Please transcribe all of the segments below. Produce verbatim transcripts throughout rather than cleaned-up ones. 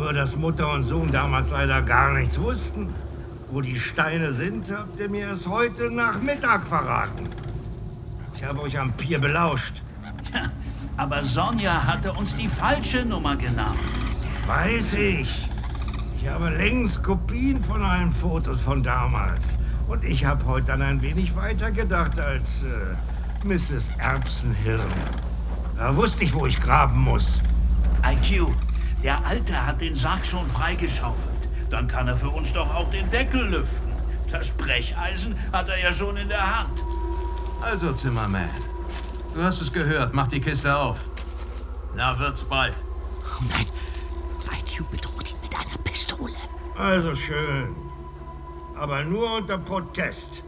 Nur, dass Mutter und Sohn damals leider gar nichts wussten. Wo die Steine sind, habt ihr mir erst heute Nachmittag verraten. Ich habe euch am Pier belauscht. Ja, aber Sonja hatte uns die falsche Nummer genannt. Weiß ich. Ich habe längst Kopien von allen Fotos von damals. Und ich habe heute dann ein wenig weiter gedacht als äh, Misses Erbsenhirn. Da wusste ich, wo ich graben muss. I Q, der Alte hat den Sarg schon freigeschaufelt. Dann kann er für uns doch auch den Deckel lüften. Das Brecheisen hat er ja schon in der Hand. Also, Zimmermann, du hast es gehört. Mach die Kiste auf. Na, wird's bald. Oh nein, I Q bedroht ihn mit einer Pistole. Also schön. Aber nur unter Protest.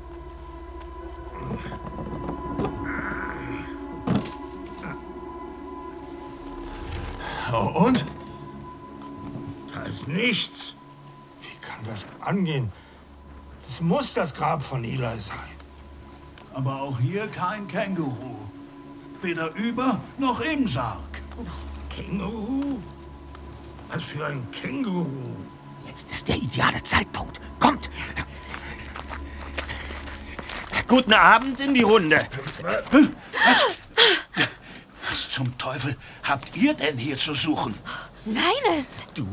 Oh, und? Da ist nichts. Wie kann das angehen? Das muss das Grab von Eli sein. Aber auch hier kein Känguru. Weder über noch im Sarg. Känguru? Was für ein Känguru? Jetzt ist der ideale Zeitpunkt. Kommt! Guten Abend in die Runde. Was? Was zum Teufel habt ihr denn hier zu suchen? Linus! Du